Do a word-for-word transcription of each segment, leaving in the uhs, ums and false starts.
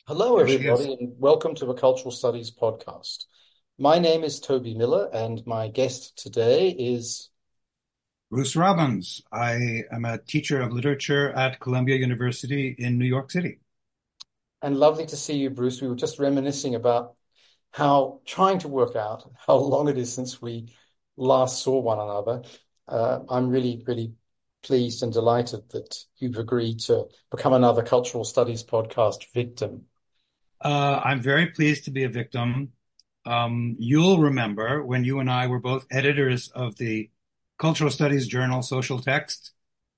Hello, There she is. everybody, and welcome to the Cultural Studies podcast. My name is Toby Miller, and my guest today is, Bruce Robbins. I am a teacher of literature at Columbia University in New York City. and lovely to see you, Bruce. We were just reminiscing about how trying to work out how long it is since we last saw one another. Uh, I'm really, really pleased and delighted that you've agreed to become another Cultural Studies podcast victim. Uh, I'm very pleased to be a victim. Um, you'll remember when you and I were both editors of the Cultural Studies journal Social Text,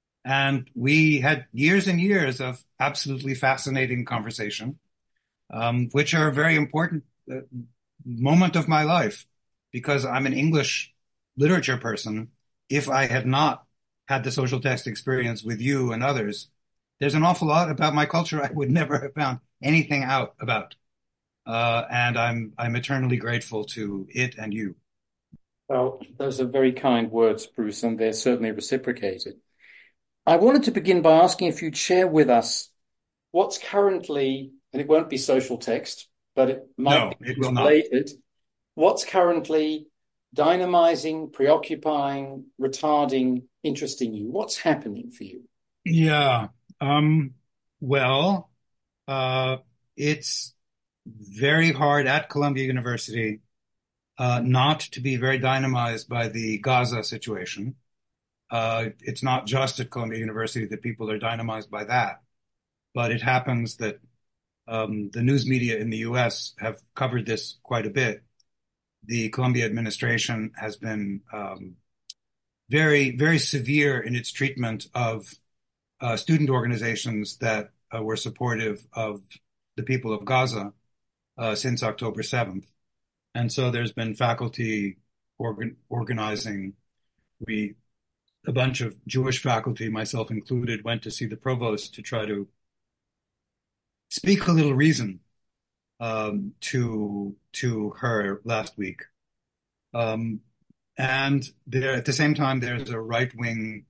and we had years and years of absolutely fascinating conversation, um, which are a very important uh, moment of my life because I'm an English literature person. If I had not had the social text experience with you and others, there's an awful lot about my culture I would never have found anything out about. Uh, and I'm I'm eternally grateful to it and you. Well, those are very kind words, Bruce, and they're certainly reciprocated. I wanted to begin by asking if you'd share with us what's currently, and it won't be social text, but it might be No, it will not. related, what's currently dynamizing, preoccupying, retarding, interesting you? What's happening for you? Yeah. Um, well, uh, it's very hard at Columbia University uh, not to be very dynamized by the Gaza situation. Uh, it's not just at Columbia University that people are dynamized by that, but it happens that um, the news media in the U S have covered this quite a bit. The Columbia administration has been um, very, very severe in its treatment of uh, student organizations that uh, were supportive of the people of Gaza uh, since October seventh. And so there's been faculty organ organizing. We a bunch of Jewish faculty, myself included, went to see the provost to try to speak a little reason um, to to her last week. Um, and there, at the same time, there's a right-wing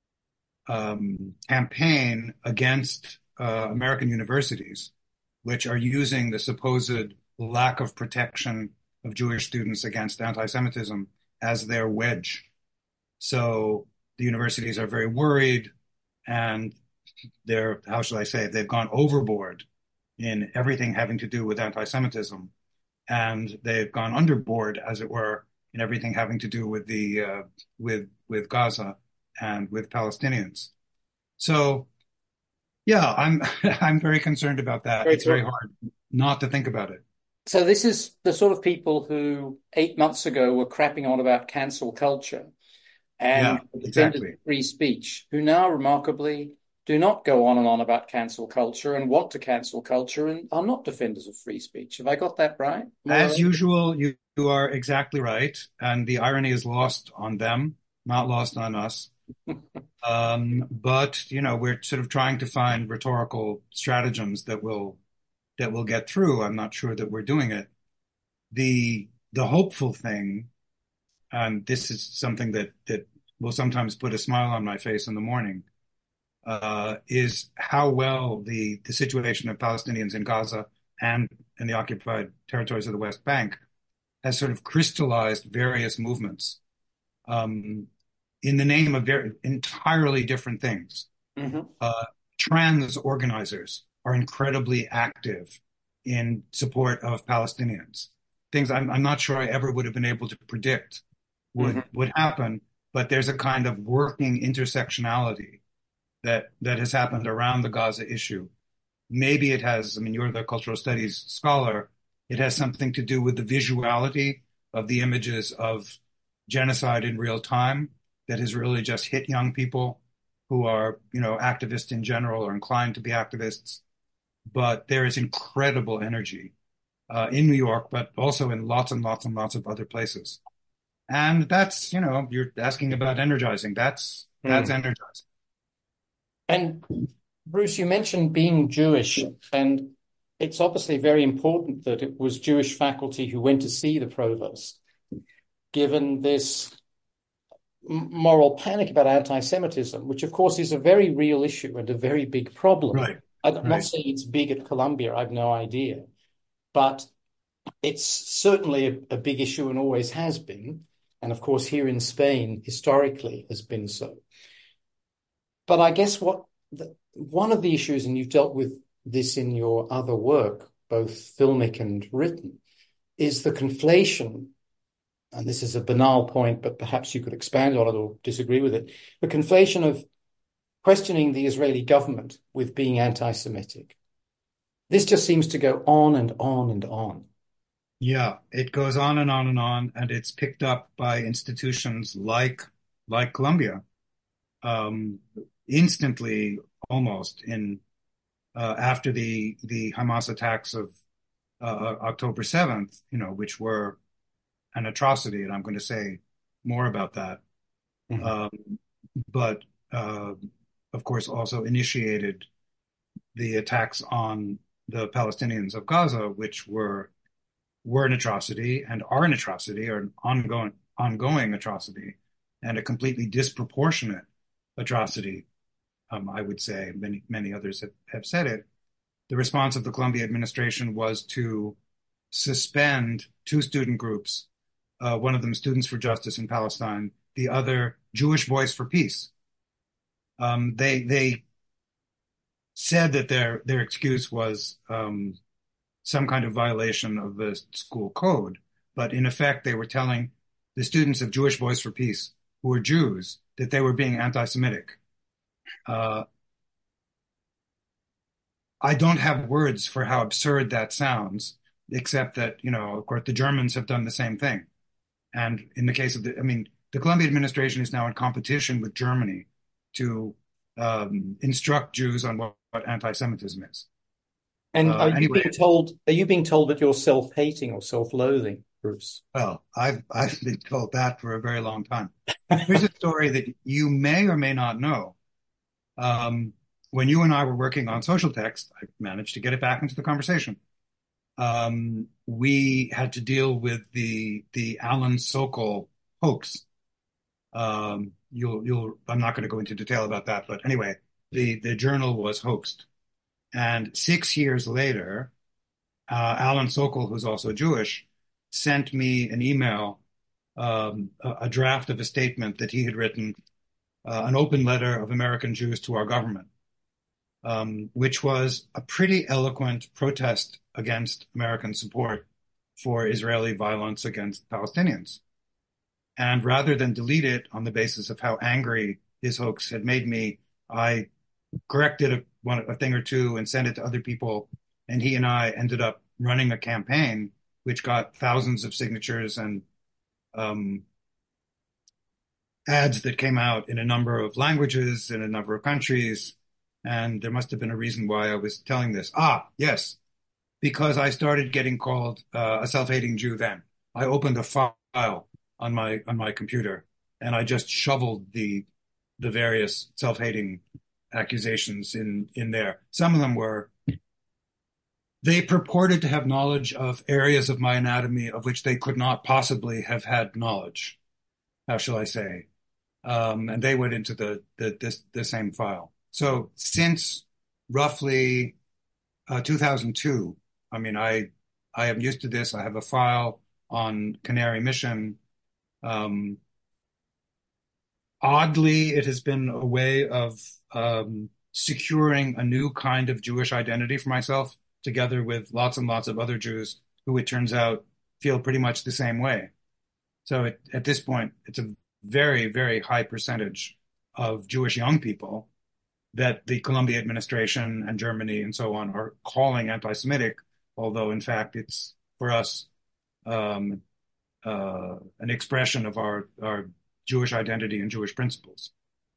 um, campaign against uh, American universities, which are using the supposed lack of protection of Jewish students against anti-Semitism as their wedge. So the universities are very worried, and they're, how shall I say, they've gone overboard in everything having to do with anti-Semitism, and they've gone underboard, as it were, in everything having to do with the uh, with with Gaza and with Palestinians. So yeah, I'm I'm very concerned about that. Very It's very cool. hard not to think about it. So this is the sort of people who eight months ago were crapping on about cancel culture Yeah, and defenders exactly. of free speech, who now remarkably do not go on and on about cancel culture and want to cancel culture and are not defenders of free speech. Have I got that right, more or As less? usual, you, you are exactly right, and the irony is lost on them, not lost on us. Um, but you know, we're sort of trying to find rhetorical stratagems that will that will get through. I'm not sure that we're doing it. The the hopeful thing, and this is something that that will sometimes put a smile on my face in the morning, uh, is how well the the situation of Palestinians in Gaza and in the occupied territories of the West Bank has sort of crystallized various movements um, in the name of very entirely different things. Hmm. Uh, Trans organizers are incredibly active in support of Palestinians. Things I'm, I'm not sure I ever would have been able to predict would Hmm. would happen, but there's a kind of working intersectionality that that has happened around the Gaza issue. Maybe it has, I mean, you're the cultural studies scholar. It has something to do with the visuality of the images of genocide in real time that has really just hit young people who are, you know, activists in general or inclined to be activists. But there is incredible energy uh, in New York, but also in lots and lots and lots of other places. And that's, you know, you're asking about energizing. That's that's Mm. energizing. And Bruce, you mentioned being Jewish, and it's obviously very important that it was Jewish faculty who went to see the provost, given this moral panic about anti-Semitism, which of course is a very real issue and a very big problem. Right. I'm not right. saying it's big at Columbia. I've no idea, but it's certainly a, a big issue and always has been. And of course, here in Spain, historically, has been so. But I guess what the, one of the issues, and you've dealt with this in your other work, both filmic and written, is the conflation. And this is a banal point, but perhaps you could expand on it or disagree with it. The conflation of questioning the Israeli government with being anti-Semitic. This just seems to go on and on and on. Yeah, it goes on and on and on, and it's picked up by institutions like like Columbia, um, instantly almost in uh, after the the Hamas attacks of uh, October seventh, you know, which were an atrocity, and I'm going to say more about that. Mhm. Um, but uh, of course, also initiated the attacks on the Palestinians of Gaza, which were were an atrocity and are an atrocity, or an ongoing ongoing atrocity, and a completely disproportionate atrocity. Um, I would say many many others have, have said it. The response of the Columbia administration was to suspend two student groups, uh, one of them Students for Justice in Palestine, the other Jewish Voice for Peace. Um, they they said that their their excuse was um, some kind of violation of the school code, but in effect they were telling the students of Jewish Voice for Peace, who were Jews, that they were being anti-Semitic. Uh, I don't have words for how absurd that sounds, except that, you know, of course, the Germans have done the same thing. And in the case of the, I mean, the Columbia administration is now in competition with Germany to um, instruct Jews on what, what anti-Semitism is. And Uh, are you anyway, being told, are you being told that you're self-hating or self-loathing, Bruce? well, I've I've been told that for a very long time. Here's a story that you may or may not know. Um, when you and I were working on social text, I managed to get it back into the conversation. Um, we had to deal with the the Alan Sokol hoax. Um, you'll you'll I'm not going to go into detail about that, but anyway, the the journal was hoaxed, and six years later, uh, Alan Sokol, who's also Jewish, sent me an email, um, a, a draft of a statement that he had written, uh, an open letter of American Jews to our government, um, which was a pretty eloquent protest against American support for Israeli violence against Palestinians. And rather than delete it on the basis of how angry his hoax had made me, I corrected a, one, a thing or two and sent it to other people. And he and I ended up running a campaign which got thousands of signatures and um, ads that came out in a number of languages in a number of countries. And there must have been a reason why I was telling this. Ah, yes, because I started getting called uh, a self-hating Jew then. I opened a file on my on my computer and I just shoveled the the various self-hating accusations in in there. Some of them were they purported to have knowledge of areas of my anatomy of which they could not possibly have had knowledge. How shall I say? Um, and they went into the the this the same file. So since roughly uh, two thousand two, I mean, I I am used to this. I have a file on Canary Mission. Um, oddly, it has been a way of um, securing a new kind of Jewish identity for myself, together with lots and lots of other Jews who, it turns out, feel pretty much the same way. So it, at this point, it's a very, very high percentage of Jewish young people that the Columbia administration and Germany and so on are calling anti-Semitic, although in fact it's for us um, uh, an expression of our, our Jewish identity and Jewish principles.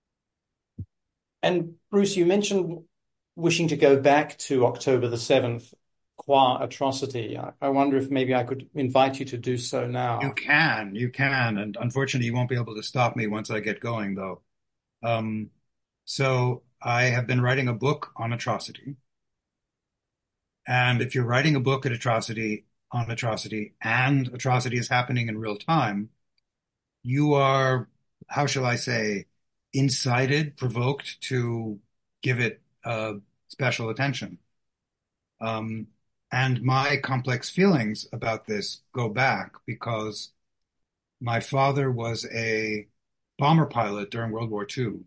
And Bruce, you mentioned wishing to go back to October the seventh qua atrocity. I, I wonder if maybe I could invite you to do so You now. can, you can, and unfortunately you won't be able to stop me once I get going, though. Um, so I have been writing a book on atrocity. And if you're writing a book at atrocity on atrocity and atrocity is happening in real time, you are, how shall I say, incited, provoked to give it uh, special attention. Um, and my complex feelings about this go back because my father was a bomber pilot during World War Two.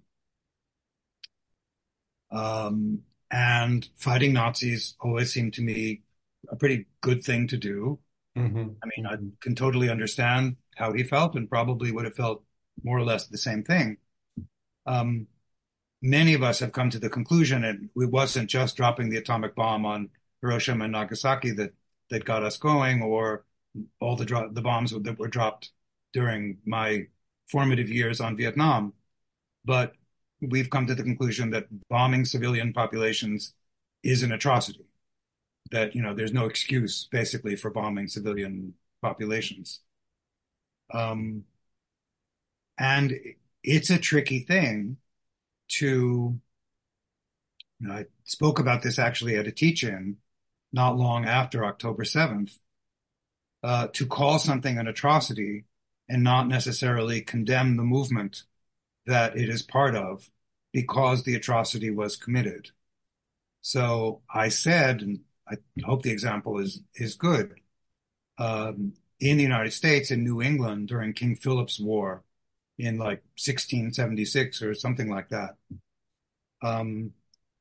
Um, and fighting Nazis always seemed to me a pretty good thing to do. Hmm. I mean, I can totally understand how he felt and probably would have felt more or less the same thing. Um, Many of us have come to the conclusion it, it wasn't just dropping the atomic bomb on Hiroshima and Nagasaki that that got us going, or all the dro- the bombs that were dropped during my formative years on Vietnam. But we've come to the conclusion that bombing civilian populations is an atrocity. That, you know, there's no excuse basically for bombing civilian populations. Um, and it's a tricky thing to, you know, I spoke about this actually at a teach-in not long after October seventh, uh, to call something an atrocity and not necessarily condemn the movement that it is part of because the atrocity was committed. So I said, and I hope the example is is good, um, in the United States, in New England during King Philip's War in like sixteen seventy-six or something like that, um,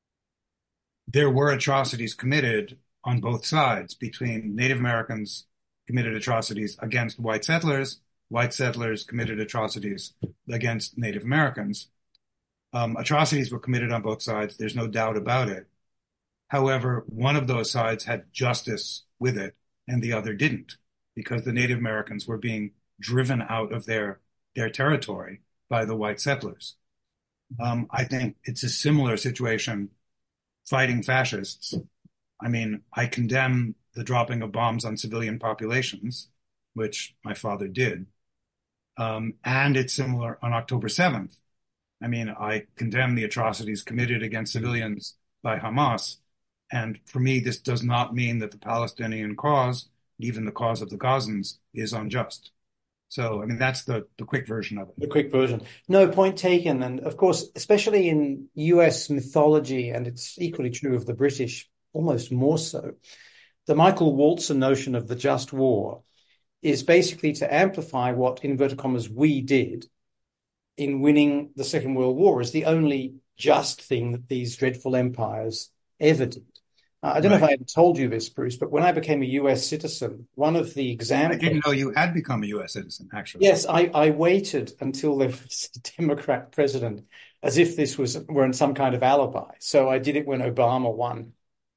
there were atrocities committed on both sides between Native Americans committed atrocities against white settlers, white settlers committed atrocities against Native Americans. Um, atrocities were committed on both sides. There's no doubt about it. However, one of those sides had justice with it and the other didn't because the Native Americans were being driven out of their, their territory by the white settlers. Um, I think it's a similar situation fighting fascists. I mean, I condemn the dropping of bombs on civilian populations, which my father did. Um, and it's similar on October seventh. I mean, I condemn the atrocities committed against civilians by Hamas. And for me, this does not mean that the Palestinian cause, even the cause of the Gazans, is unjust. So, I mean, that's the, the quick version of The it. quick version. No, point taken. And of course, especially in U S mythology, and it's equally true of the British, almost more so, the Michael Walzer notion of the just war is basically to amplify what, in inverted commas, we did in winning the Second World War as the only just thing that these dreadful empires ever did. Uh, I don't know if Right. I ever told you this, Bruce, but when I became a U S citizen, one of the I examples. didn't know you had become a U S citizen, actually. Yes, I, I waited until there was a Democrat president, as if this was were in some kind of alibi. So I did it when Obama won.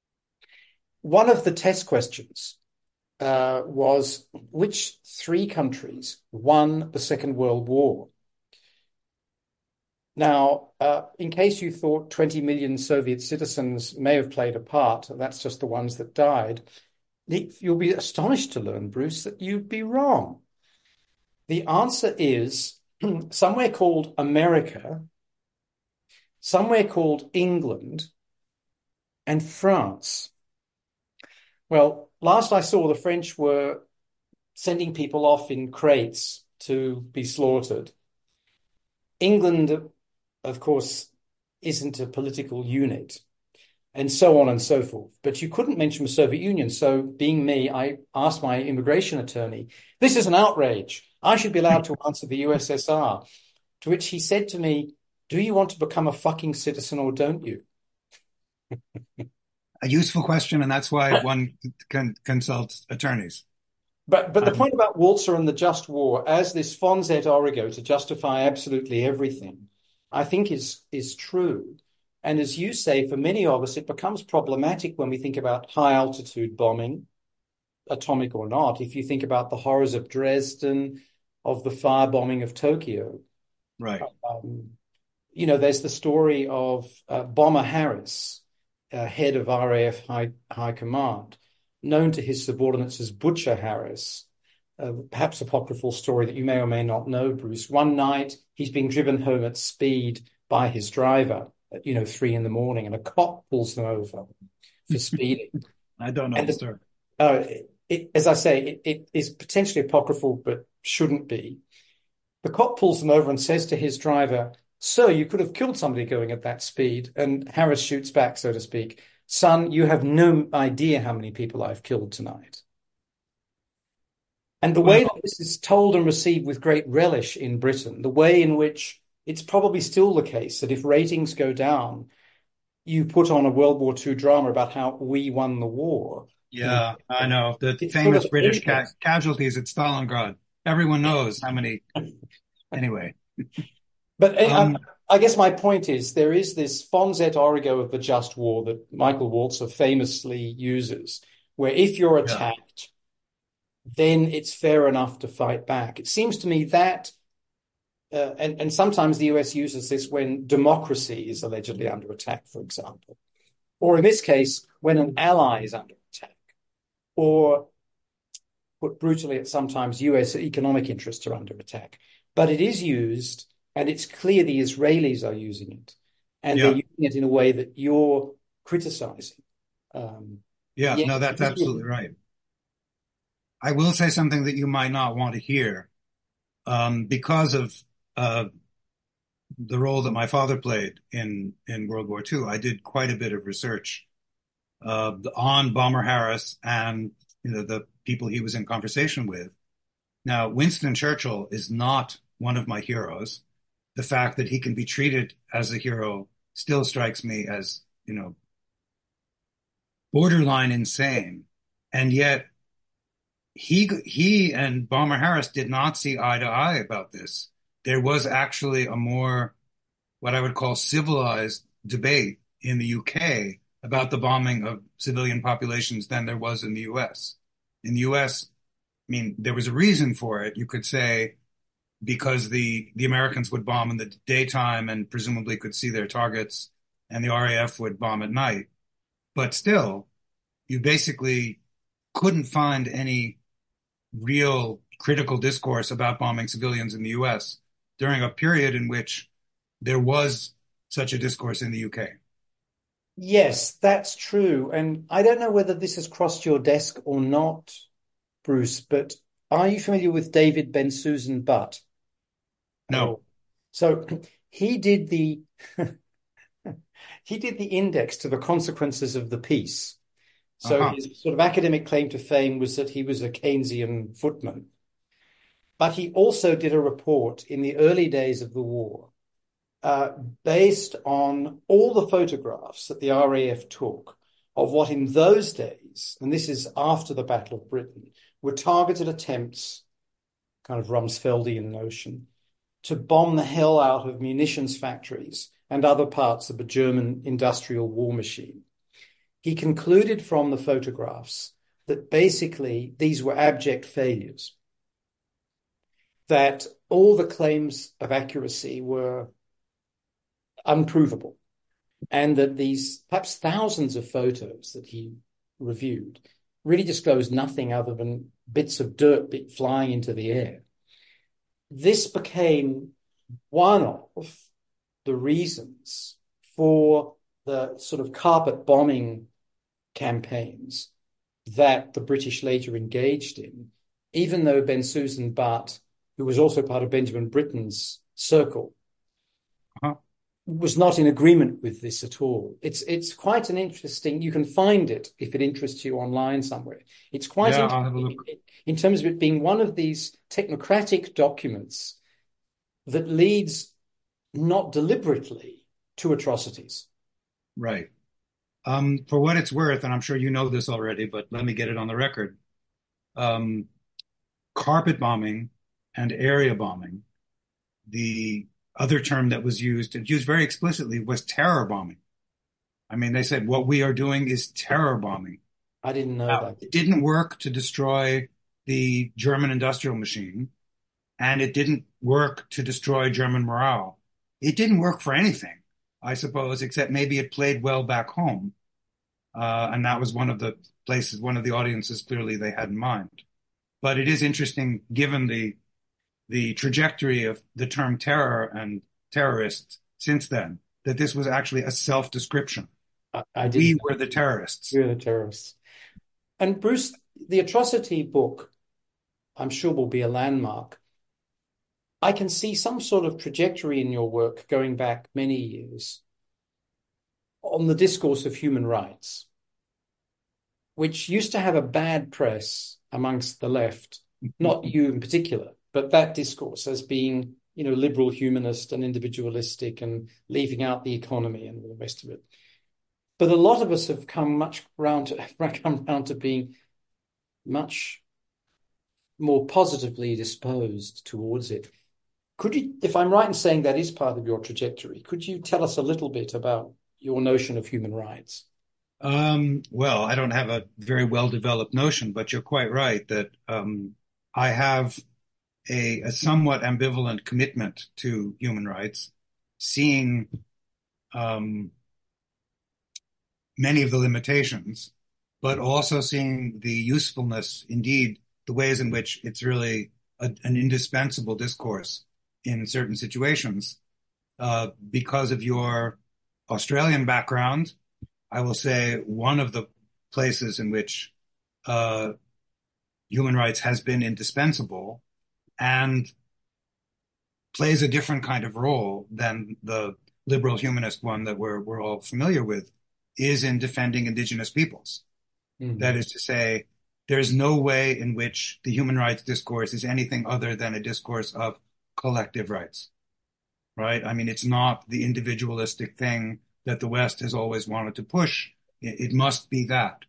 One of the test questions uh, was which three countries won the Second World War? Now, uh, in case you thought twenty million Soviet citizens may have played a part, that's just the ones that died, you'll be astonished to learn, Bruce, that you'd be wrong. The answer is somewhere called America, somewhere called England, and France. Well, last I saw, the French were sending people off in crates to be slaughtered. England, of course, isn't a political unit, and so on and so forth. But you couldn't mention the Soviet Union. So, being me, I asked my immigration attorney, this is an outrage. I should be allowed to answer the U S S R. To which he said to me, do you want to become a fucking citizen or don't you? A useful question, and that's why one can consult attorneys. But but the Um, point about Walzer and the just war as this fons et origo to justify absolutely everything, I think is is true. And as you say, for many of us, it becomes problematic when we think about high altitude bombing, atomic or not. If you think about the horrors of Dresden, of the firebombing of Tokyo, right. um, you know, there's the story of uh, Bomber Harris, uh, head of R A F High, High Command, known to his subordinates as Butcher Harris. Uh, perhaps apocryphal story that you may or may not know, Bruce. One night, he's being driven home at speed by his driver at, you know, three in the morning, and a cop pulls them over for speeding. I don't know And the the, story. uh, it, as I say, it, it is potentially apocryphal, but shouldn't be. The cop pulls them over and says to his driver, "Sir, you could have killed somebody going at that speed." And Harris shoots back, so to speak, "Son, you have no idea how many people I've killed tonight." And the way that Well, this is told and received with great relish in Britain, the way in which it's probably still the case that if ratings go down, you put on a World War Two drama about how we won the war. In yeah, I know the it's sort famous of British ca endless. casualties at Stalingrad. Everyone knows how many. Anyway, But I, um, I guess my point is there is this fons et origo of the just war that Michael Walzer famously uses, where if you're yeah, attacked, then it's fair enough to fight back. It seems to me that, uh, and, and sometimes the U S uses this when democracy is allegedly under attack, for example, or in this case, when an ally is under attack, or put brutally, at sometimes U S economic interests are under attack. But it is used, and it's clear the Israelis are using it, and they're yeah, using it in a way that you're criticizing. Um, yeah. yes, No, that's absolutely right. I will say something that you might not want to hear, um, because of uh, the role that my father played in in World War Two. I did quite a bit of research uh, on Bomber Harris and you know the people he was in conversation with. Now, Winston Churchill is not one of my heroes. The fact that he can be treated as a hero still strikes me as, you know, borderline insane. And yet he he and Bomber Harris did not see eye to eye about this. There was actually a more what I would call civilized debate in the U K about the bombing of civilian populations than there was in the U S. In the U S, I mean, there was a reason for it. You could say because the the Americans would bomb in the daytime and presumably could see their targets, and the R A F would bomb at night. But still, you basically couldn't find any real critical discourse about bombing civilians in the U S during a period in which there was such a discourse in the U K. yes, that's true. And I don't know whether this has crossed your desk or not, Bruce, but are you familiar with David Bensusan Butt at No. all? So he did the he did the index to the consequences of the peace. So Uh-huh. his sort of academic claim to fame was that he was a Keynesian footman. But he also did a report in the early days of the war, uh, based on all the photographs that the R A F took of what in those days, and this is after the Battle of Britain, were targeted attempts, kind of Rumsfeldian notion, to bomb the hell out of munitions factories and other parts of the German industrial war machine. He concluded from the photographs that basically these were abject failures, that all the claims of accuracy were unprovable, and that these perhaps thousands of photos that he reviewed really disclosed nothing other than bits of dirt flying into the air. This became one of the reasons for the sort of carpet bombing campaigns that the British later engaged in, even though Bensusan Butt, who was also part of Benjamin Britten's circle, Uh-huh. was not in agreement with this at all. It's it's quite an interesting, you can find it if it interests you online somewhere. It's quite Yeah, I'll have a interesting look. in terms of it being one of these technocratic documents that leads not deliberately to atrocities. Right. Um, for what it's worth, and I'm sure you know this already, but let me get it on the record. Um, carpet bombing and area bombing, the other term that was used, and used very explicitly, was terror bombing. I mean, they said what we are doing is terror bombing. I didn't know Now, that. it didn't work to destroy the German industrial machine, and it didn't work to destroy German morale. It didn't work for anything, I suppose, except maybe it played well back home. Uh, and that was one of the places, one of the audiences clearly they had in mind. But it is interesting, given the the trajectory of the term terror and terrorists since then, that this was actually a self-description. I, I We didn't know were the terrorists. we were the terrorists. And Bruce, the atrocity book, I'm sure will be a landmark. I can see some sort of trajectory in your work going back many years on the discourse of human rights, which used to have a bad press amongst the left, not you in particular, but that discourse as being, you know, liberal humanist and individualistic and leaving out the economy and all the rest of it. But a lot of us have come much round to come round to being much more positively disposed towards it. Could you, if I'm right in saying that is part of your trajectory, could you tell us a little bit about your notion of human rights? Um, well, I don't have a very well-developed notion, but you're quite right that um, I have a, a somewhat ambivalent commitment to human rights, seeing um, many of the limitations, but also seeing the usefulness, indeed, the ways in which it's really a, an indispensable discourse in certain situations. Uh, because of your Australian background, I will say one of the places in which uh, human rights has been indispensable and plays a different kind of role than the liberal humanist one that we're we're all familiar with is in defending indigenous peoples. That Mm-hmm. is to say, there's no way in which the human rights discourse is anything other than a discourse of collective rights, right? I mean, it's not the individualistic thing that the West has always wanted to push. It, it must be that.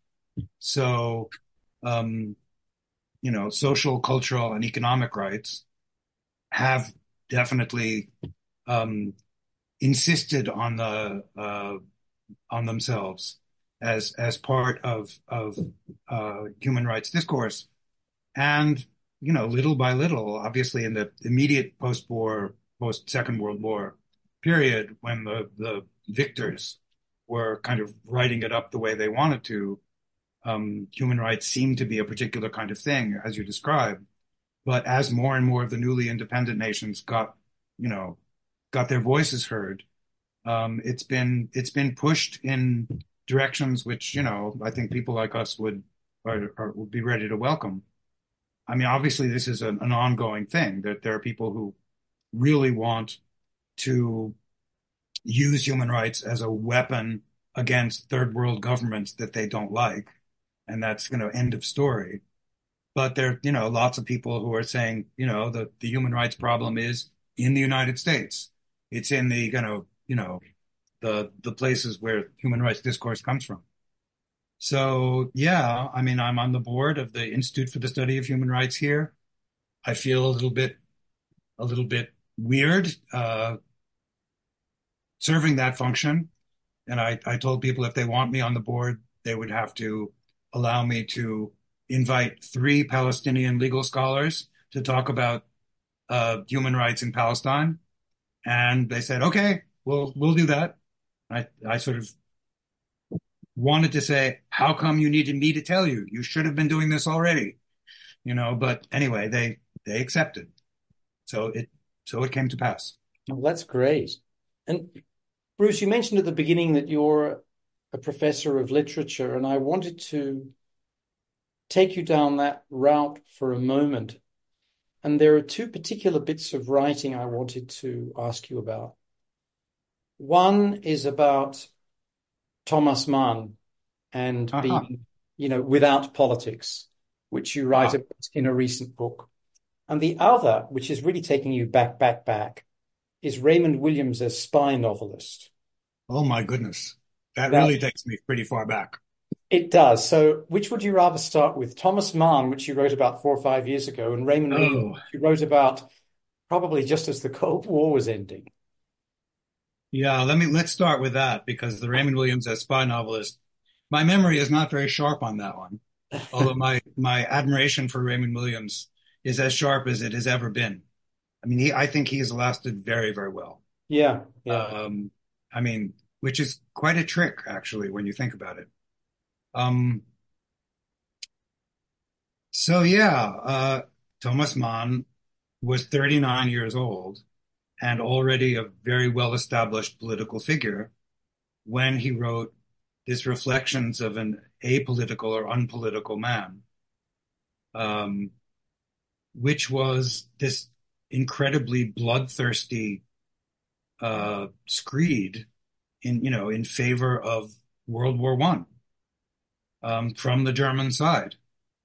So, um, you know, social, cultural, and economic rights have definitely um, insisted on the uh, on themselves as as part of of uh, human rights discourse. And you know, little by little, obviously, in the immediate post-war, post-Second World War period, when the the victors were kind of writing it up the way they wanted to, um, human rights seemed to be a particular kind of thing, as you described. But as more and more of the newly independent nations got, you know, got their voices heard, um, it's been it's been pushed in directions which, you know, I think people like us would or, or would be ready to welcome. I mean, obviously, this is an, an ongoing thing that there are people who really want to use human rights as a weapon against third world governments that they don't like, and that's, you know, end of story. But there, you know, lots of people who are saying, you know, the, the human rights problem is in the United States. It's in the, you know, you know, the the places where human rights discourse comes from. So yeah, I mean, I'm on the board of the Institute for the Study of Human Rights here. I feel a little bit a little bit weird uh, serving that function. And I, I told people if they want me on the board, they would have to allow me to invite three Palestinian legal scholars to talk about uh, human rights in Palestine. And they said, okay, we'll we'll do that. I, I sort of wanted to say, how come you needed me to tell you? You should have been doing this already, you know, but anyway, they they accepted. So it so it came to pass. Well, that's great. And Bruce, you mentioned at the beginning that you're a professor of literature, and I wanted to take you down that route for a moment. And there are two particular bits of writing I wanted to ask you about. One is about Thomas Mann and Uh-huh. being, you know, without politics, which you write Ah, about in a recent book. And the other, which is really taking you back, back, back, is Raymond Williams as spy novelist. oh my goodness. That Now, really takes me pretty far back. it does. So, which would you rather start with? Thomas Mann, which you wrote about four or five years ago, and Raymond Williams, Oh, which you wrote about probably just as the Cold War was ending. yeah, let me let's start with that because the Raymond Williams as spy novelist, my memory is not very sharp on that one. Although my my admiration for Raymond Williams is as sharp as it has ever been. I mean, he I think he has lasted very, very well. Yeah, yeah. Um, I mean, which is quite a trick actually when you think about it. Um, so yeah, uh, Thomas Mann was thirty-nine years old and already a very well-established political figure when he wrote this Reflections of an Apolitical or Unpolitical Man, um, which was this incredibly bloodthirsty uh, screed in, you know, in favor of World War One um, from the German side.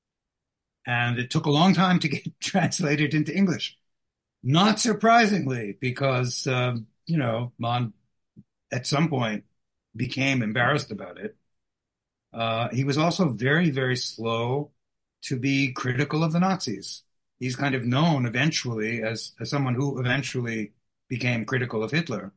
And it took a long time to get translated into English. Not surprisingly, because, um, you know, Mann at some point became embarrassed about it. Uh, he was also very, very slow to be critical of the Nazis. He's kind of known eventually as, as someone who eventually became critical of Hitler.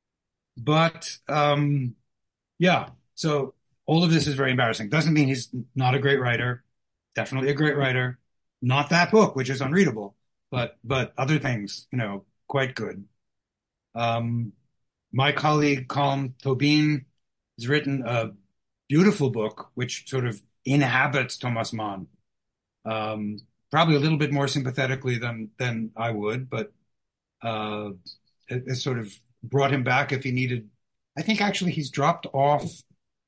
But um, yeah, so all of this is very embarrassing. Doesn't mean he's not a great writer. Definitely a great writer. Not that book, which is unreadable, but but other things, you know, quite good. Um, my colleague Colm Tobin has written a beautiful book which sort of inhabits Thomas Mann. Um, probably a little bit more sympathetically than than I would, but uh, it, it sort of brought him back if he needed. I think actually he's dropped off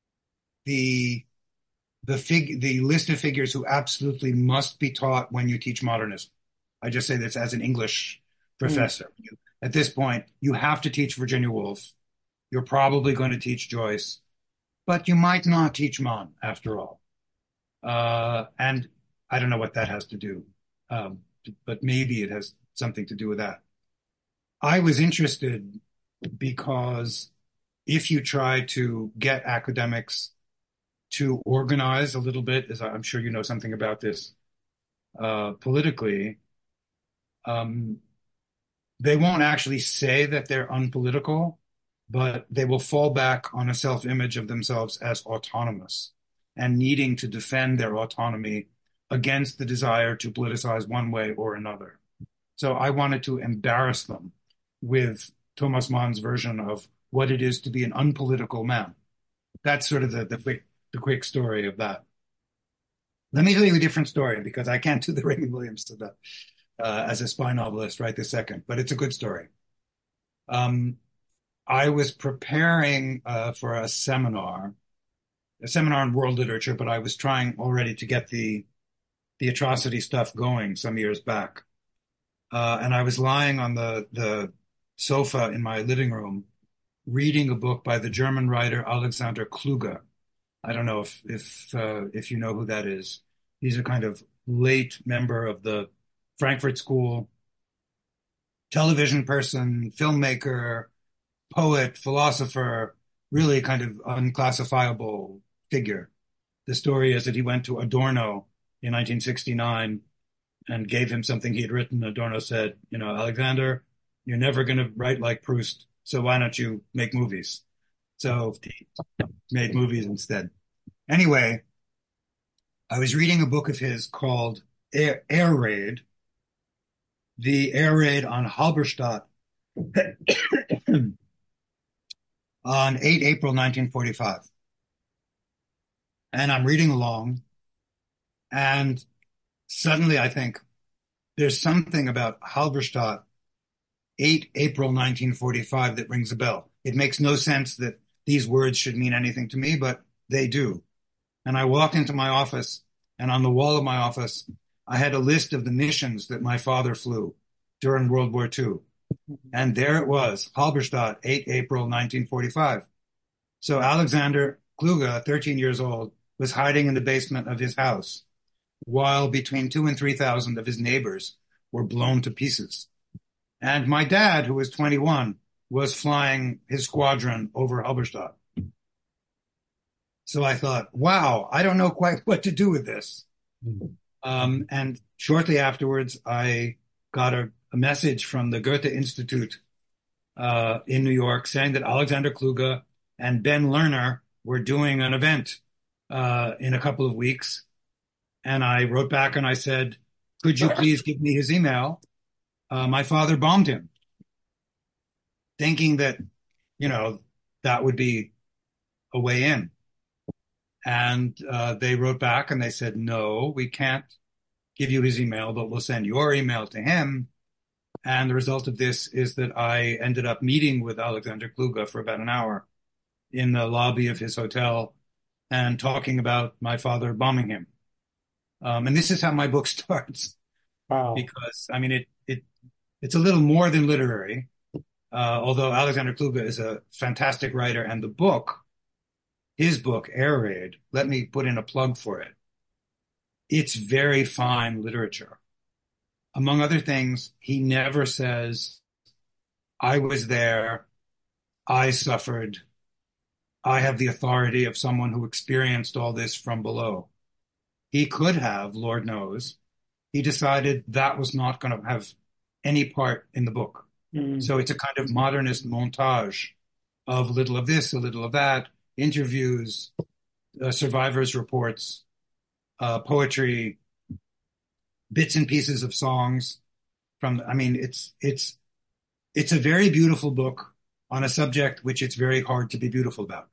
the the fig the list of figures who absolutely must be taught when you teach modernism. I just say this as an English Mm. professor. You, at this point, you have to teach Virginia Woolf. You're probably going to teach Joyce, but you might not teach Mann after all. Uh, and I don't know what that has to do, um, but maybe it has something to do with that. I was interested because if you try to get academics to organize a little bit, as I'm sure you know something about this, uh, politically, um, they won't actually say that they're unpolitical, but they will fall back on a self-image of themselves as autonomous and needing to defend their autonomy against the desire to politicize one way or another. So I wanted to embarrass them with Thomas Mann's version of what it is to be an unpolitical man. That's sort of the, the quick the quick story of that. Let me tell you a different story because I can't do the Raymond Williams stuff uh, as a spy novelist right this second, but it's a good story. Um, I was preparing uh, for a seminar, a seminar in world literature, but I was trying already to get the the atrocity stuff going some years back. Uh, and I was lying on the the sofa in my living room reading a book by the German writer Alexander Kluge. I don't know if if uh, if you know who that is. He's a kind of late member of the Frankfurt School, television person, filmmaker, poet, philosopher, really kind of unclassifiable figure. The story is that he went to Adorno in nineteen sixty-nine and gave him something he had written. Adorno said, you know, Alexander, you're never going to write like Proust, so why don't you make movies? So he made movies instead. Anyway, I was reading a book of his called Air, Air Raid, the air raid on Halberstadt on the eighth of April, nineteen forty-five. And I'm reading along, and suddenly I think there's something about Halberstadt, the eighth of April, nineteen forty-five, that rings a bell. It makes no sense that these words should mean anything to me, but they do. And I walked into my office, and on the wall of my office, I had a list of the missions that my father flew during World War Two. And there it was, Halberstadt, the eighth of April, nineteen forty-five. So Alexander Kluge, thirteen years old, was hiding in the basement of his house, while between two and three thousand of his neighbors were blown to pieces. And my dad, who was twenty-one, was flying his squadron over Halberstadt. So I thought, wow, I don't know quite what to do with this. Mm. Um, and shortly afterwards, I got a, a message from the Goethe Institute uh, in New York saying that Alexander Kluge and Ben Lerner were doing an event uh, in a couple of weeks. And I wrote back and I said, could you please give me his email? Uh, my father bombed him, thinking that, you know, that would be a way in. And uh, they wrote back and they said, no, we can't give you his email, but we'll send your email to him. And the result of this is that I ended up meeting with Alexander Kluge for about an hour in the lobby of his hotel and talking about my father bombing him. Um, and this is how my book starts. Wow. Because, I mean, it, it, It's a little more than literary, uh, although Alexander Kluge is a fantastic writer, and the book, his book, Air Raid, let me put in a plug for it. It's very fine literature. Among other things, he never says, I was there, I suffered, I have the authority of someone who experienced all this from below. He could have, Lord knows. He decided that was not going to have any part in the book. Mm. So it's a kind of modernist montage of a little of this, a little of that, interviews, uh, survivors' reports, uh, poetry, bits and pieces of songs from, I mean, it's, it's, it's a very beautiful book on a subject which it's very hard to be beautiful about.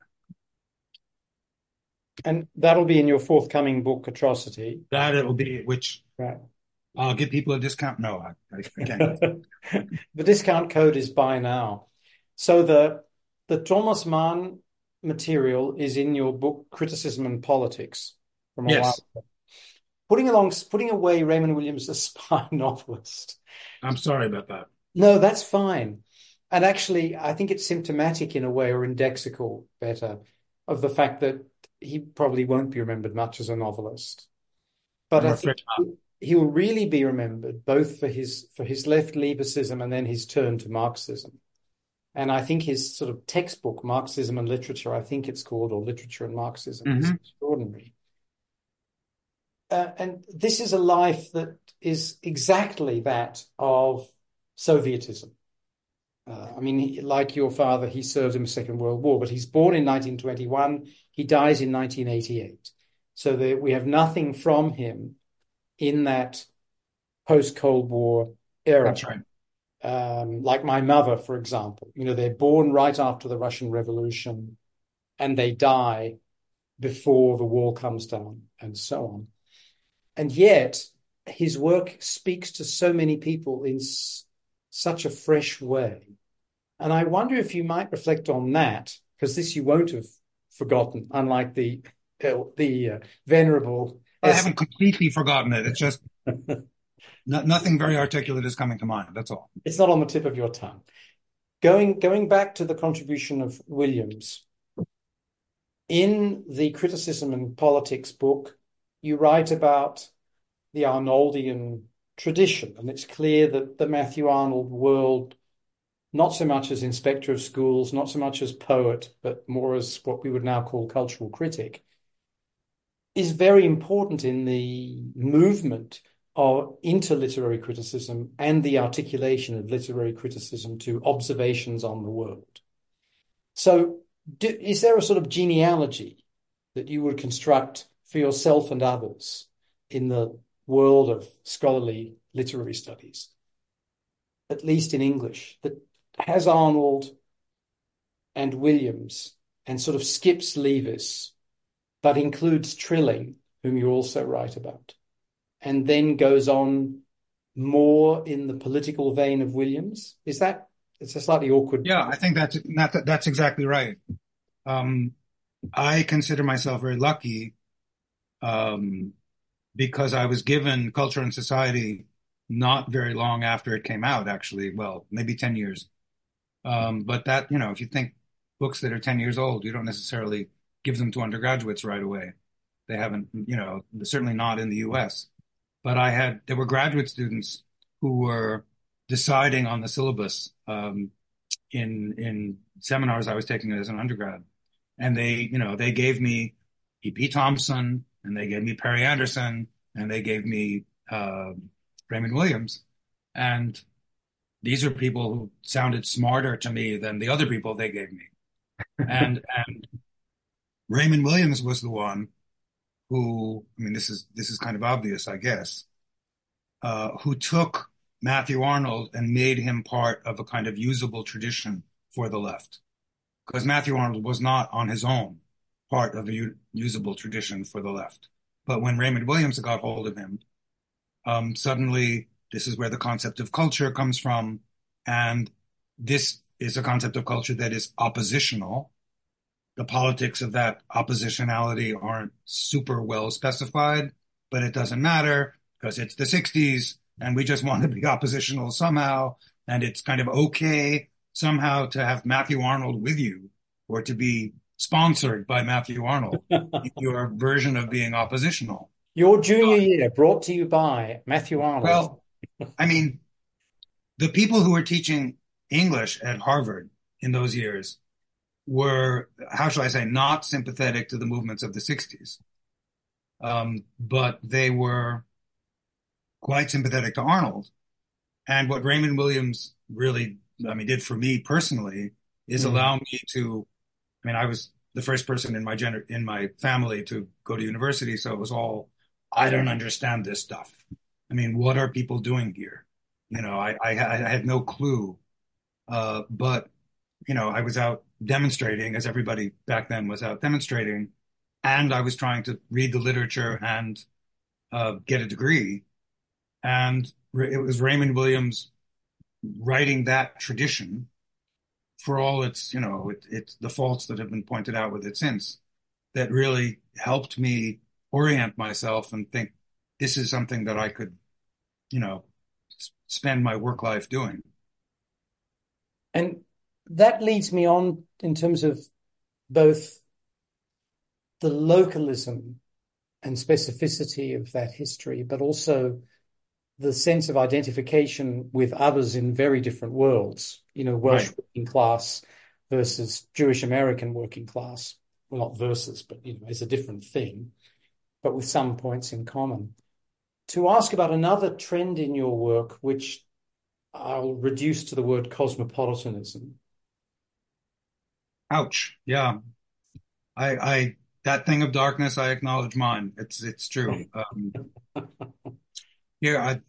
And that'll be in your forthcoming book, Atrocity. That it'll be, which Right. I'll give people a discount. No, I, I can't. The discount code is buy now. So the the Thomas Mann material is in your book, Criticism and Politics, from a while Yes, ago. Putting along, putting away Raymond Williams, the spy novelist. I'm sorry about that. No, that's fine. And actually, I think it's symptomatic in a way, or indexical, better, of the fact that he probably won't be remembered much as a novelist. But I'm I afraid think not. he will really be remembered both for his for his left Leibnicism and then his turn to Marxism. And I think his sort of textbook, Marxism and Literature, I think it's called, or Literature and Marxism, is Hmm. extraordinary. Uh, and this is a life that is exactly that of Sovietism. Uh, I mean, he, like your father, he served in the Second World War, but he's born in nineteen twenty-one. He dies in nineteen eighty-eight. So that we have nothing from him in that post-Cold War era. That's right. Um, like my mother, for example, you know, they're born right after the Russian Revolution and they die before the wall comes down and so on. And yet his work speaks to so many people in s- such a fresh way. And I wonder if you might reflect on that, because this you won't have forgotten, unlike the uh, the uh, venerable I S. haven't completely forgotten it. It's just no, nothing very articulate is coming to mind. That's all. It's not on the tip of your tongue. Going going back to the contribution of Williams, in the Criticism and Politics book, you write about the Arnoldian tradition, and it's clear that the Matthew Arnold world, not so much as inspector of schools, not so much as poet, but more as what we would now call cultural critic, is very important in the movement of interliterary criticism and the articulation of literary criticism to observations on the world. So, do, is there a sort of genealogy that you would construct for yourself and others in the world of scholarly literary studies, at least in English, that has Arnold and Williams and sort of skips Leavis, but includes Trilling, whom you also write about, and then goes on more in the political vein of Williams? Is that, it's a slightly awkward. Yeah, I think that's that, that's exactly right. Um, I consider myself very lucky um, because I was given Culture and Society not very long after it came out, actually. Well, maybe ten years. Um, but that, you know, if you think books that are ten years old, you don't necessarily give them to undergraduates right away. They haven't, you know, certainly not in the U S. But I had, there were graduate students who were deciding on the syllabus um, in in seminars I was taking as an undergrad. And they, you know, they gave me E P. Thompson, and they gave me Perry Anderson, and they gave me uh, Raymond Williams. And these are people who sounded smarter to me than the other people they gave me. And and Raymond Williams was the one who, I mean, this is this is kind of obvious, I guess, uh, who took Matthew Arnold and made him part of a kind of usable tradition for the left. Because Matthew Arnold was not on his own part of a u- usable tradition for the left. But when Raymond Williams got hold of him, um, suddenly this is where the concept of culture comes from. And this is a concept of culture that is oppositional. The politics of that oppositionality aren't super well specified, but it doesn't matter because it's the sixties and we just want to be oppositional somehow. And it's kind of okay somehow to have Matthew Arnold with you or to be sponsored by Matthew Arnold in your version of being oppositional. Your junior year, brought to you by Matthew Arnold. Well, I mean, the people who were teaching English at Harvard in those years were, how shall I say, not sympathetic to the movements of the sixties. Um, but they were quite sympathetic to Arnold. And what Raymond Williams really, I mean, did for me personally is Mm. allow me to, I mean, I was the first person in my gender, in my family to go to university. So it was all, I don't understand this stuff. I mean, what are people doing here? You know, I, I, I had no clue. Uh, but, you know, I was out demonstrating as everybody back then was out demonstrating. And I was trying to read the literature and uh, get a degree. And it was Raymond Williams writing that tradition for all its, you know, it, it's the faults that have been pointed out with it since that really helped me orient myself and think this is something that I could, you know, spend my work life doing. And that leads me on in terms of both the localism and specificity of that history, but also the sense of identification with others in very different worlds, you know, Welsh Right. working class versus Jewish American working class. Well, not versus, but, you know, it's a different thing, but with some points in common. To ask about another trend in your work, which I'll reduce to the word cosmopolitanism. Ouch. Yeah. I, I, that thing of darkness, I acknowledge mine. It's, it's true. Um, here, I,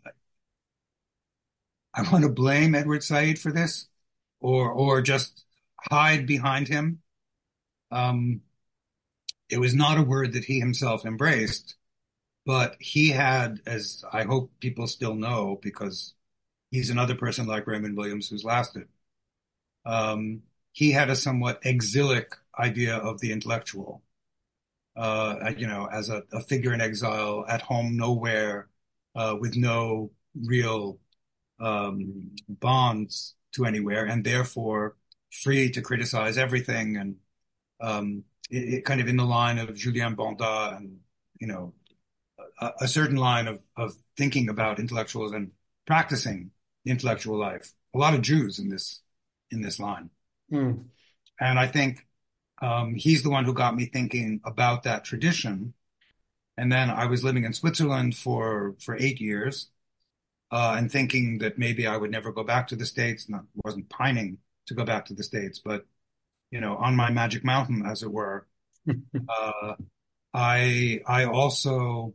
I want to blame Edward Said for this or, or just hide behind him. Um, it was not a word that he himself embraced, but he had, as I hope people still know, because he's another person like Raymond Williams who's lasted. Um, he had a somewhat exilic idea of the intellectual, uh, you know, as a, a figure in exile at home, nowhere, uh, with no real um, bonds to anywhere, and therefore free to criticize everything, and um, it, it kind of in the line of Julien Bonda, and you know, a, a certain line of of thinking about intellectuals and practicing the intellectual life. A lot of Jews in this in this line, Mm. and I think um, he's the one who got me thinking about that tradition. And then I was living in Switzerland for for eight years, uh, and thinking that maybe I would never go back to the States. Not wasn't pining to go back to the States, but you know, on my magic mountain, as it were. Uh, I I also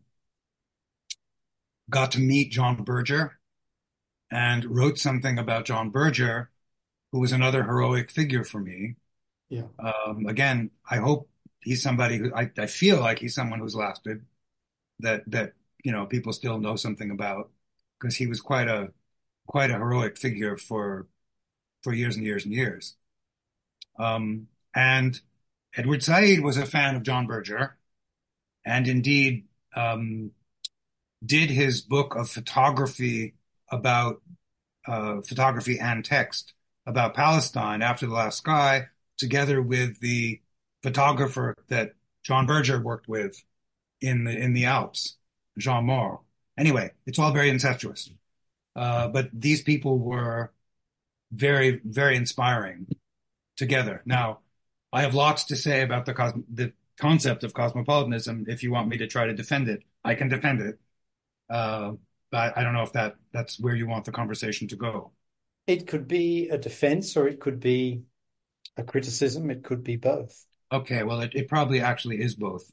got to meet John Berger and wrote something about John Berger, who was another heroic figure for me. Yeah. Um, again, I hope he's somebody who I, I feel like he's someone who's lasted that that you know people still know something about because he was quite a quite a heroic figure for for years and years and years. Um, and Edward Said was a fan of John Berger, and indeed um, did his book of photography about uh, photography and text about Palestine after the last sky, together with the photographer that John Berger worked with in the in the Alps, Jean Maure. Anyway, it's all very incestuous. Uh, but these people were very, very inspiring together. Now, I have lots to say about the cos the concept of cosmopolitanism. If you want me to try to defend it, I can defend it. Uh, but I don't know if that that's where you want the conversation to go. It could be a defense or it could be a criticism. It could be both. Okay, well, it, it probably actually is both.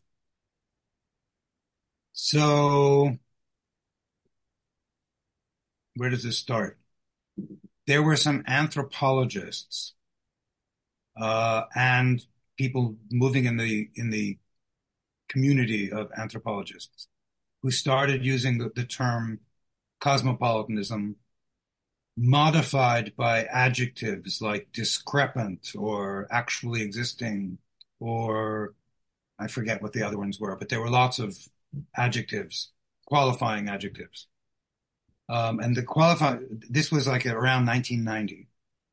So, where does this start? There were some anthropologists uh, and people moving in the in the community of anthropologists who started using the, the term cosmopolitanism modified by adjectives like discrepant or actually existing, or I forget what the other ones were, but there were lots of adjectives, qualifying adjectives. Um, and the qualify this was like around nineteen ninety.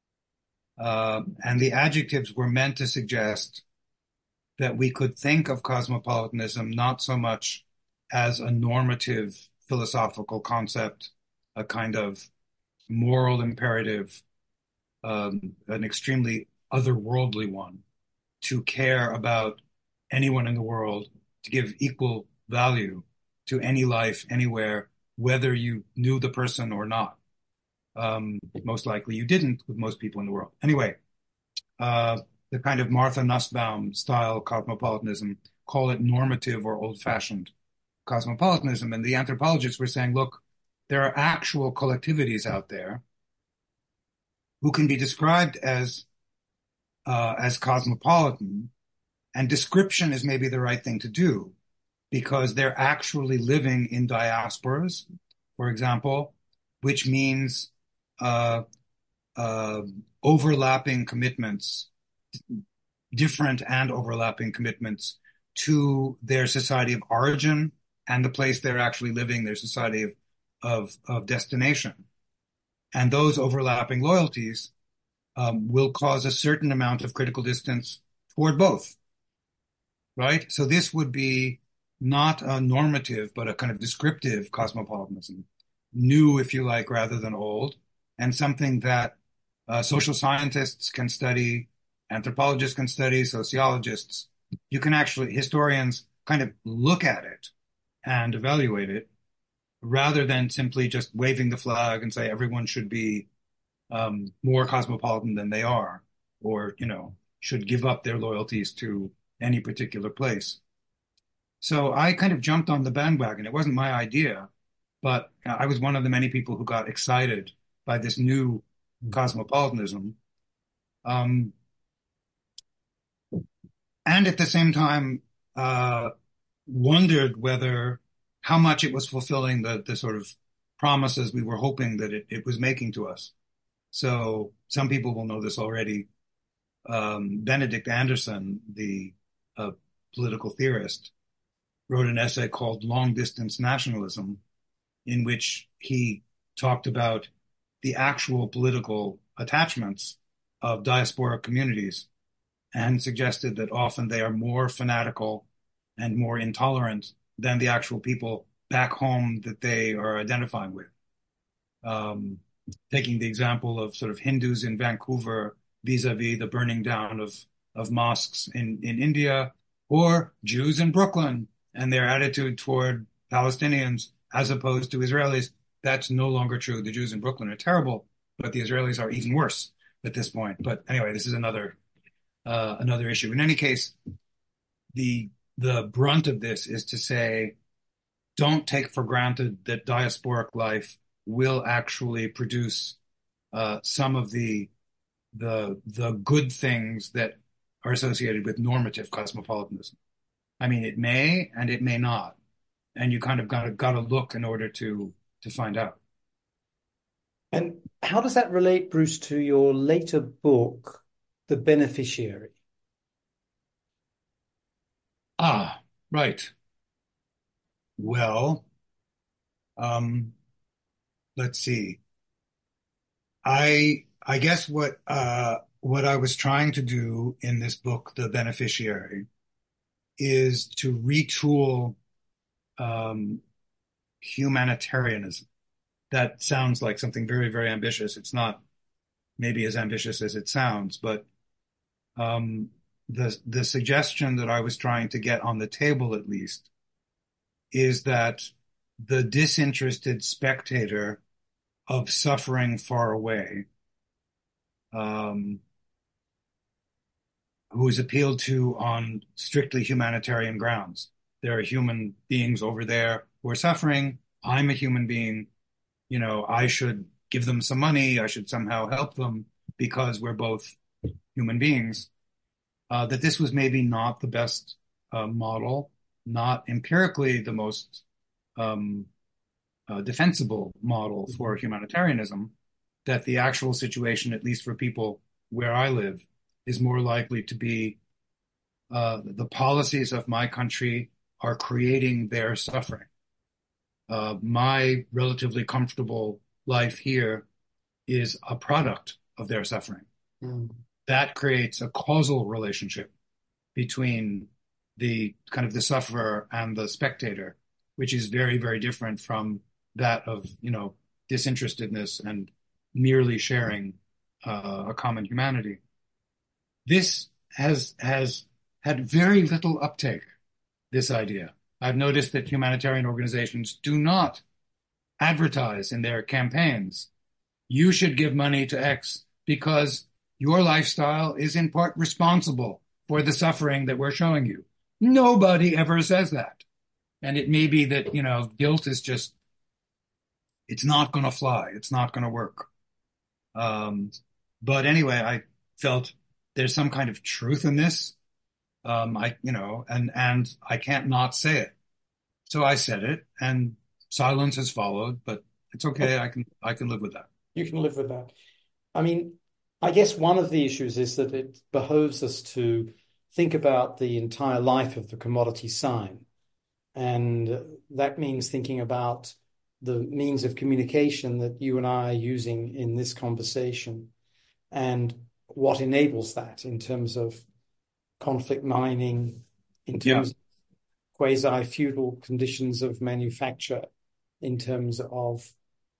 Uh, and the adjectives were meant to suggest that we could think of cosmopolitanism not so much as a normative philosophical concept, a kind of moral imperative, um, an extremely otherworldly one, to care about anyone in the world, to give equal value to any life, anywhere, whether you knew the person or not. Um, most likely you didn't with most people in the world. Anyway, uh, the kind of Martha Nussbaum style cosmopolitanism, call it normative or old-fashioned cosmopolitanism. And the anthropologists were saying, look, there are actual collectivities out there who can be described as uh, as cosmopolitan, and description is maybe the right thing to do because they're actually living in diasporas, for example, which means uh, uh, overlapping commitments, different and overlapping commitments to their society of origin and the place they're actually living, their society of, of, of destination. And those overlapping loyalties um, will cause a certain amount of critical distance toward both, right? So this would be not a normative, but a kind of descriptive cosmopolitanism, new, if you like, rather than old, and something that uh, social scientists can study, anthropologists can study, sociologists. You can actually, historians kind of look at it and evaluate it rather than simply just waving the flag and say everyone should be um, more cosmopolitan than they are, or, you know, should give up their loyalties to any particular place. So I kind of jumped on the bandwagon. It wasn't my idea, but I was one of the many people who got excited by this new cosmopolitanism. Um, and at the same time, uh, wondered whether how much it was fulfilling the, the sort of promises we were hoping that it, it was making to us. So some people will know this already. Um, Benedict Anderson, the uh, political theorist, wrote an essay called Long Distance Nationalism, in which he talked about the actual political attachments of diasporic communities and suggested that often they are more fanatical and more intolerant than the actual people back home that they are identifying with. Um, taking the example of sort of Hindus in Vancouver vis-a-vis the burning down of, of mosques in, in India, or Jews in Brooklyn and their attitude toward Palestinians as opposed to Israelis. That's no longer true. The Jews in Brooklyn are terrible, but the Israelis are even worse at this point. But anyway, this is another uh, another issue. In any case, the the brunt of this is to say, don't take for granted that diasporic life will actually produce uh, some of the the the good things that are associated with normative cosmopolitanism. I mean, it may and it may not, and you kind of got to got to look in order to to find out. And how does that relate, Bruce, to your later book, The Beneficiary? Ah, right. Well, um, let's see. I I guess what uh, what I was trying to do in this book, The Beneficiary, is to retool um, humanitarianism. That sounds like something very, very ambitious. It's not maybe as ambitious as it sounds, but um, the the suggestion that I was trying to get on the table, at least, is that the disinterested spectator of suffering far away, um, who is appealed to on strictly humanitarian grounds. There are human beings over there who are suffering. I'm a human being. You know, I should give them some money. I should somehow help them because we're both human beings. Uh, that this was maybe not the best uh, model, not empirically the most um, uh, defensible model for humanitarianism, that the actual situation, at least for people where I live, is more likely to be uh, the policies of my country are creating their suffering. Uh, my relatively comfortable life here is a product of their suffering. Mm. That creates a causal relationship between the kind of the sufferer and the spectator, which is very, very different from that of, you know, disinterestedness and merely sharing uh, a common humanity. This has has had very little uptake, this idea. I've noticed that humanitarian organizations do not advertise in their campaigns, you should give money to X because your lifestyle is in part responsible for the suffering that we're showing you. Nobody ever says that. And it may be that, you know, guilt is just, it's not going to fly. It's not going to work. Um, but anyway, I felt there's some kind of truth in this. Um, I, you know, and, and I can't not say it. So I said it and silence has followed, but it's okay. I can, I can live with that. You can live with that. I mean, I guess one of the issues is that it behoves us to think about the entire life of the commodity sign. And that means thinking about the means of communication that you and I are using in this conversation and what enables that in terms of conflict mining, in Yeah. terms of quasi-feudal conditions of manufacture, in terms of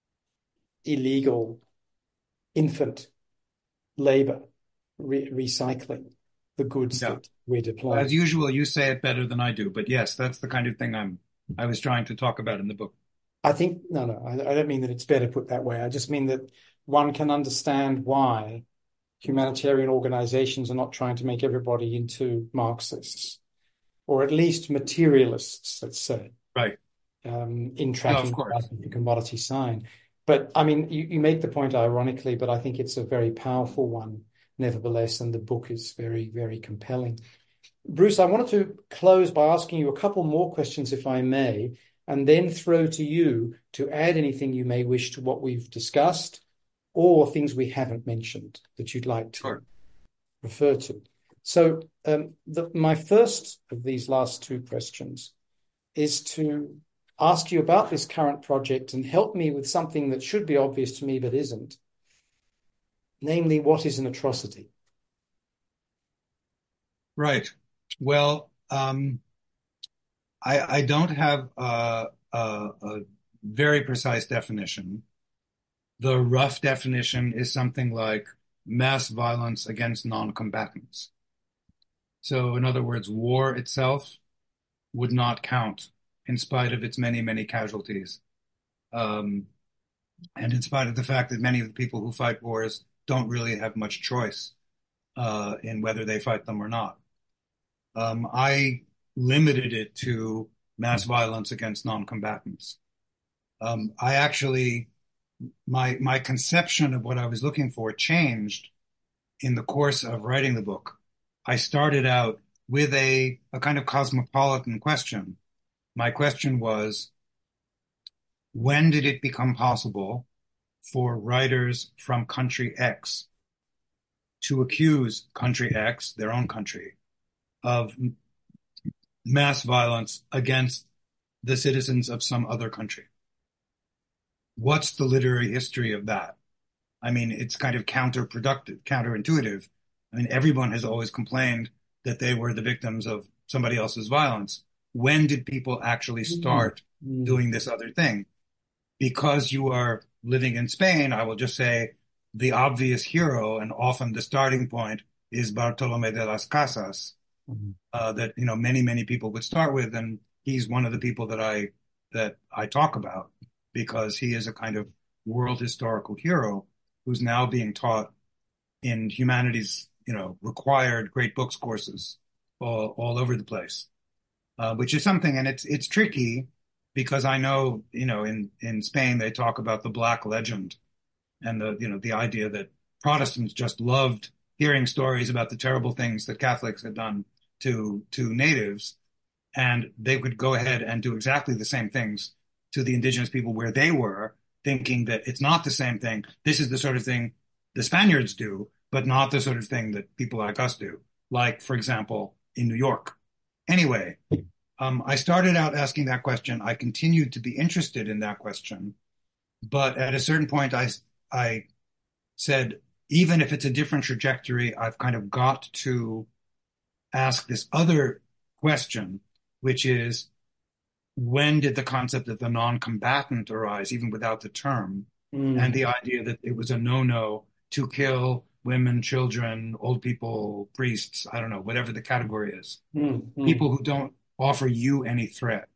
illegal infant labor, re recycling the goods Yeah. that we're Well, as deploying. usual, you say it better than I do, but yes, that's the kind of thing I'm I was trying to talk about in the book. I think, no, no, I, I don't mean that it's better put that way. I just mean that one can understand why humanitarian organizations are not trying to make everybody into Marxists, or at least materialists, let's say, Right. um, in No, of tracking course. the commodity sign. But I mean, you, you make the point ironically, but I think it's a very powerful one, nevertheless, and the book is very, very compelling. Bruce, I wanted to close by asking you a couple more questions, if I may, and then throw to you to add anything you may wish to what we've discussed or things we haven't mentioned that you'd like to Sure. refer to. So um, the, my first of these last two questions is to ask you about this current project and help me with something that should be obvious to me but isn't, namely, what is an atrocity? Right. Well, um, I I don't have a, a, a very precise definition. The rough definition is something like mass violence against non-combatants. So, in other words, war itself would not count in spite of its many, many casualties. Um, and in spite of the fact that many of the people who fight wars don't really have much choice uh, in whether they fight them or not. Um, I limited it to mass violence against non-combatants. Um, I actually, my my conception of what I was looking for changed in the course of writing the book. I started out with a, a kind of cosmopolitan question. My question was, when did it become possible for writers from country X to accuse country X, their own country, of mass violence against the citizens of some other country? What's the literary history of that? I mean, it's kind of counterproductive, counterintuitive. I mean, everyone has always complained that they were the victims of somebody else's violence. When did people actually Mm. start Mm. doing this other thing? Because you are living in Spain, I will just say the obvious hero and often the starting point is Bartolome de las Casas, Mm. uh, that, you know, many, many people would start with. And he's one of the people that I, that I talk about because he is a kind of world historical hero who's now being taught in humanities, you know, required great books courses all, all over the place, uh, which is something, and it's, it's tricky because I know, you know, in, in Spain, they talk about the Black legend and the, you know, the idea that Protestants just loved hearing stories about the terrible things that Catholics had done to, to natives. And they would go ahead and do exactly the same things to the indigenous people where they were, thinking that it's not the same thing. This is the sort of thing the Spaniards do, but not the sort of thing that people like us do. Like, for example, in New York. Anyway, Um, I started out asking that question. I continued to be interested in that question, but at a certain point, I I said, even if it's a different trajectory, I've kind of got to ask this other question, which is, when did the concept of the non-combatant arise, even without the term, and Mm, the idea that it was a no-no to kill women, children, old people, priests, I don't know, whatever the category is, mm, mm. people who don't offer you any threat.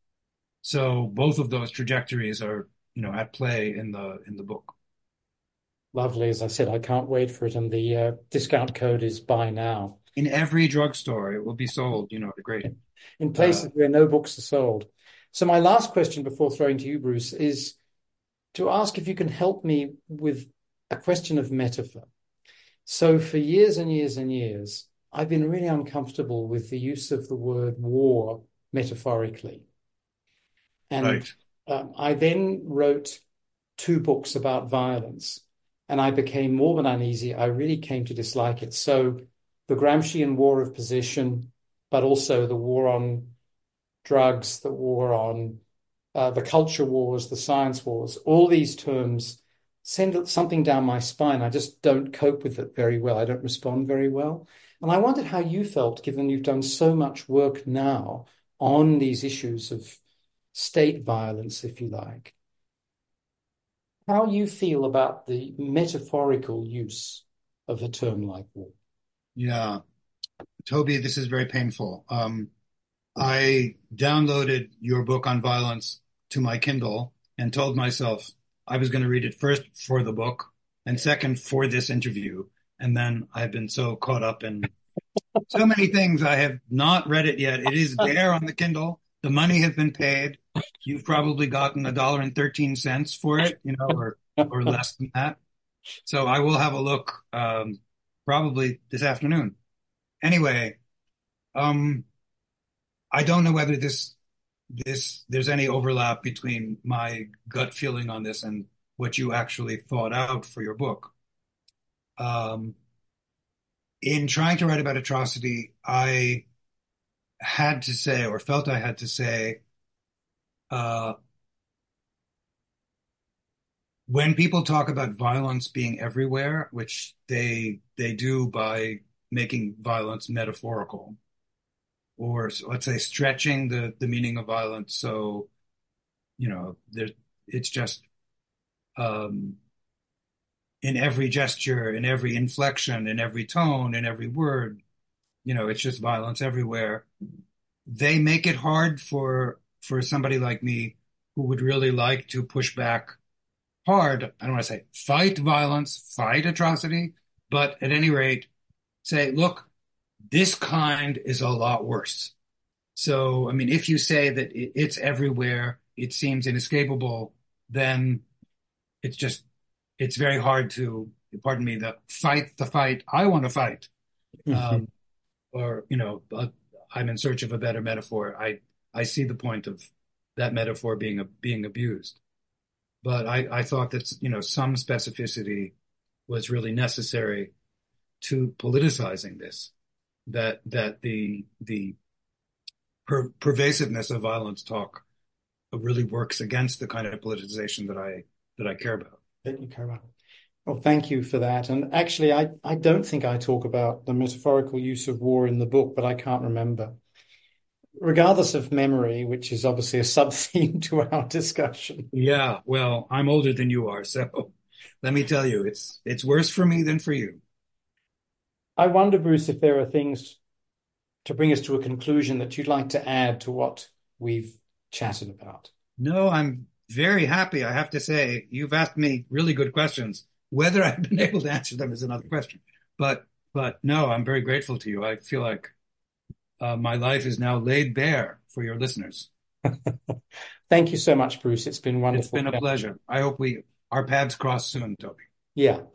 So both of those trajectories are, you know, at play in the in the book. Lovely. As I said, I can't wait for it. And the uh, discount code is buy now In every drugstore, it will be sold, you know, the great. in Uh, places where no books are sold. So my last question before throwing to you, Bruce, is to ask if you can help me with a question of metaphor. So for years and years and years, I've been really uncomfortable with the use of the word war metaphorically. And right. um, I then wrote two books about violence, and I became more than uneasy. I really came to dislike it. So the Gramscian war of possession, but also the war on drugs, the war on uh, the culture wars, the science wars, all these terms send something down my spine. I just don't cope with it very well. I don't respond very well. And I wondered how you felt, given you've done so much work now on these issues of state violence, if you like, how you feel about the metaphorical use of a term like war. Yeah. Toby, this is very painful. Um, I downloaded your book on violence to my Kindle and told myself I was going to read it first for the book and second for this interview. And then I've been so caught up in so many things. I have not read it yet. It is there on the Kindle. The money has been paid. You've probably gotten a dollar and thirteen cents for it, you know, or or less than that. So I will have a look um, probably this afternoon. Anyway, um, I don't know whether this this there's any overlap between my gut feeling on this and what you actually thought out for your book. Um, in trying to write about atrocity, I had to say, or felt I had to say, uh, when people talk about violence being everywhere, which they they do by making violence metaphorical, or let's say stretching the the meaning of violence, so you know, there it's just um, in every gesture, in every inflection, in every tone, in every word, you know, it's just violence everywhere. They make it hard for for somebody like me who would really like to push back hard. I don't want to say fight violence, fight atrocity, but at any rate, say, look, this kind is a lot worse. So, I mean, if you say that it's everywhere, it seems inescapable, then it's just, it's very hard to, pardon me, the fight the fight I want to fight. Um, or, you know, uh, I'm in search of a better metaphor. I, I see the point of that metaphor being a, being abused. But I, I thought that, you know, some specificity was really necessary to politicizing this, that that the the per pervasiveness of violence talk really works against the kind of politicization that I that I care about. That you care about. Well, thank you for that. And actually, I, I don't think I talk about the metaphorical use of war in the book, but I can't remember. Regardless of memory, which is obviously a sub-theme to our discussion, Yeah, well, I'm older than you are, so let me tell you, it's it's worse for me than for you. I wonder, Bruce, if there are things to bring us to a conclusion that you'd like to add to what we've chatted about. No, I'm very happy. I have to say, you've asked me really good questions. Whether I've been able to answer them is another question. But but no, I'm very grateful to you. I feel like uh, my life is now laid bare for your listeners. Thank you so much, Bruce. It's been It's wonderful. been a pleasure. I hope we our paths cross soon, Toby. Yeah.